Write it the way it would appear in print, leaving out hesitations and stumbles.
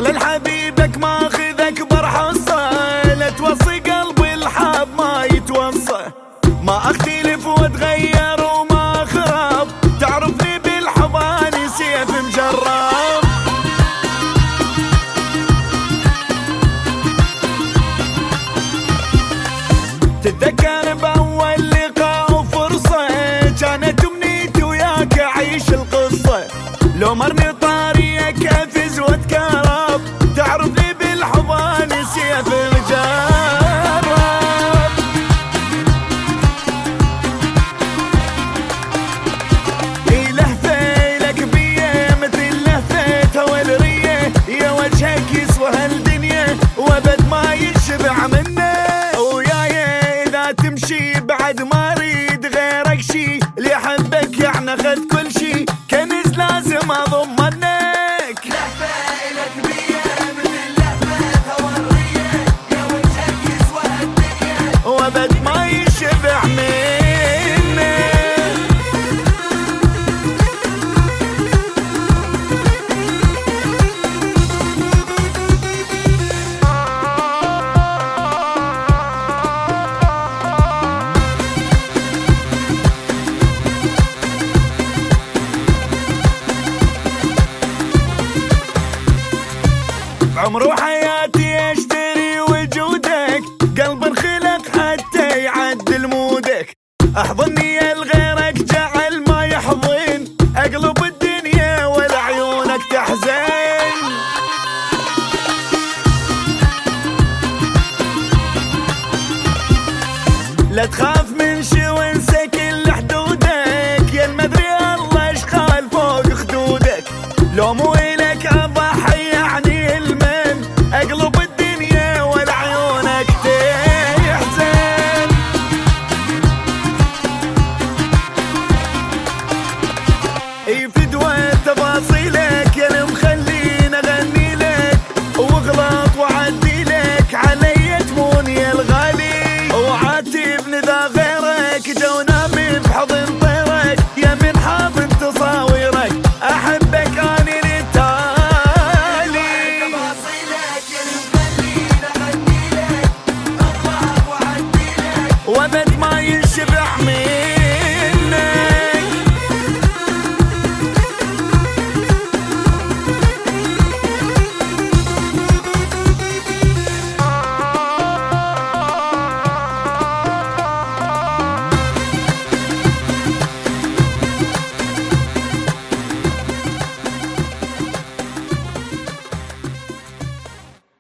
للحبيبك ماخذك برحصة، لا توصي قلبي الحاب ما يتوصى. ما اختلف واتغير وما خراب، تعرفني بالحضاني سيف مجرب. تتذكر باول لقاء وفرصة، كانت امنيتي وياك اعيش القصة. لو مرني طاريك افز واتكرب، تعرفني بالحضان سيف مجرب. اي لهفة لك بيه مثل لهفة والرية، يا وجهك يسوى هالدنيا وابد ما يشبع منه. وياي اذا تمشي بعد ما اريد غيرك شي، اللي احبك يعني اخذ كل شي، كنز لازم اضمنك. لهفة لك بيه مثل لهفة والرية، يا وجهك يسوى هالدنيا وابد ما يشبع منه. عمر وحياتي اشتري وجودك، قلب انخلق حتى يعدل مودك. احضني يا لغيرك جعل ما يحضن، اقلب الدنيا ولا عيونك تحزن. لا تخاف